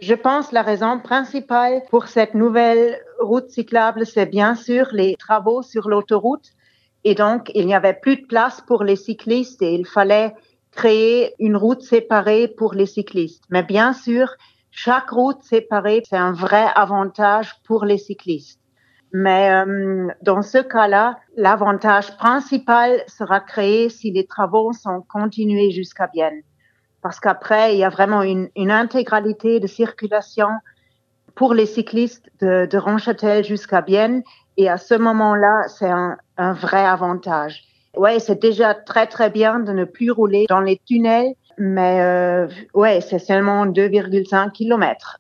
Je pense la raison principale pour cette nouvelle route cyclable, c'est bien sûr les travaux sur l'autoroute. Et donc, il n'y avait plus de place pour les cyclistes et il fallait créer une route séparée pour les cyclistes. Mais bien sûr, chaque route séparée, c'est un vrai avantage pour les cyclistes. Mais dans ce cas-là, l'avantage principal sera créé si les travaux sont continués jusqu'à Bienne. Parce qu'après, il y a vraiment une intégralité de circulation pour les cyclistes de Ronchâtel jusqu'à Bienne. Et à ce moment-là, c'est un vrai avantage. Ouais, c'est déjà très, très bien de ne plus rouler dans les tunnels, mais ouais, c'est seulement 2,5 kilomètres.